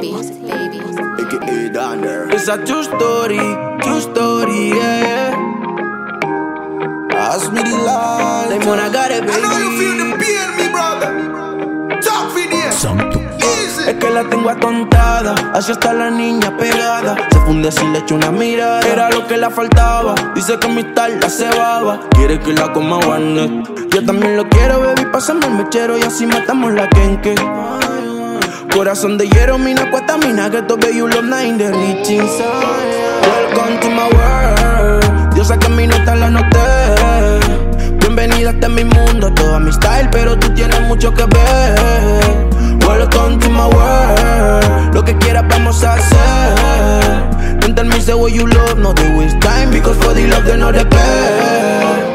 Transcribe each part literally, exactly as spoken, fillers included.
baby. A K A Donner. It's a true story, true story, yeah, yeah. Ask me the lie. They wanna got it, baby. I know you feel the pain, me brother. Talk for this. Easy. Es que la tengo atontada, así está la niña pegada. Se funde si le echo una mirada. Era lo que le faltaba, dice que mi tal la cebaba. Quiere que la coma one. Yo también lo quiero, baby, pásame el mechero y así matamos la kenke. Corazón de hierro, mina, cuesta mina, que to you love nine, the rich inside. Welcome to my world, Dios sabe que mi nota la noté. Bienvenida a este mi mundo, toda mi style, pero tú tienes mucho que ver. Welcome to my world, lo que quieras vamos a hacer. Don't tell me say what you love, no they waste time, because for the love they know the pay.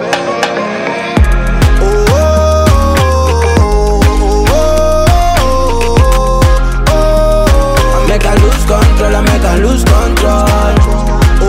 Make I lose control, I make I lose control. Oh,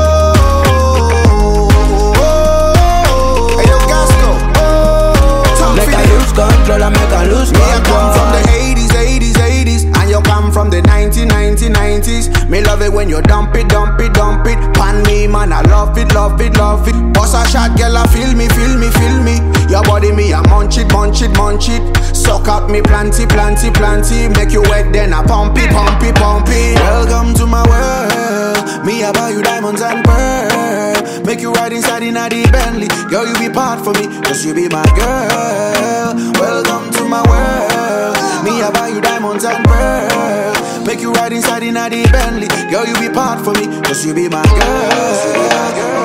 oh, oh, oh. Hey, yo, Gasco. Oh, make I lose control, I make I lose control. Me, I come from the eighties, eighties, eighties, and you come from the nineteen nineties, nineties. Me love it when you dump it, dump it, dump it. Pan me, man, I love it, love it, love it. Boss a shot, girl, I feel me, feel me, feel me. Your body, me, I munch it, munch it, munch it. Suck up me, planty, planty, planty. Make you wet, then I pump it, pump it, pump it. Welcome to my world. Me, I buy you diamonds and pearl. Make you ride inside in a deep Bentley. Girl, you be part for me, cause you be my girl. Welcome to my world. Me, I buy you diamonds and pearl. Make you ride inside in a deep Bentley. Girl, you be part for me, cause you be my girl.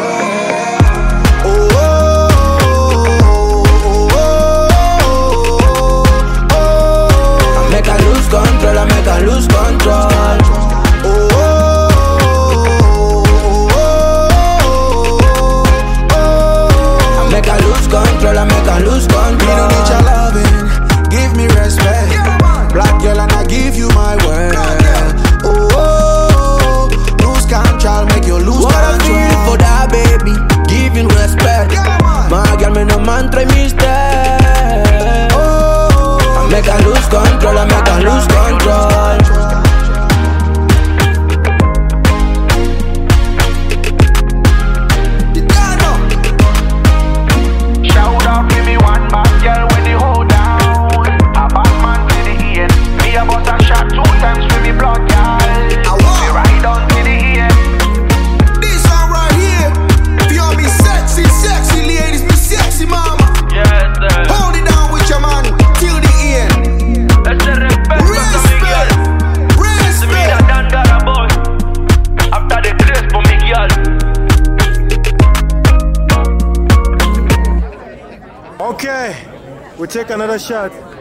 Make I lose control, I make I lose control. Oh, oh, oh, oh, oh. I make I lose control, I make I lose control. Me don't need your loving, give me respect. Black girl and I give you my word. Oh, oh, lose control, make you lose what control. I feel for that baby, giving respect. My girl, me no man try mistake. Make I lose control, I make I lose control. Shout out, give me one bad girl when they hold down. A bad man to the end. Me a bust a shot two times for me blood, girl. Me ride on to the end. This one right here, feel me sexy, sexy ladies, me sexy mama. Yes, sir. Hold it down with your man till the end. Let's say respect, Respect, to me that respect. done got a boy. After the place for me, girl. Okay, we take another shot.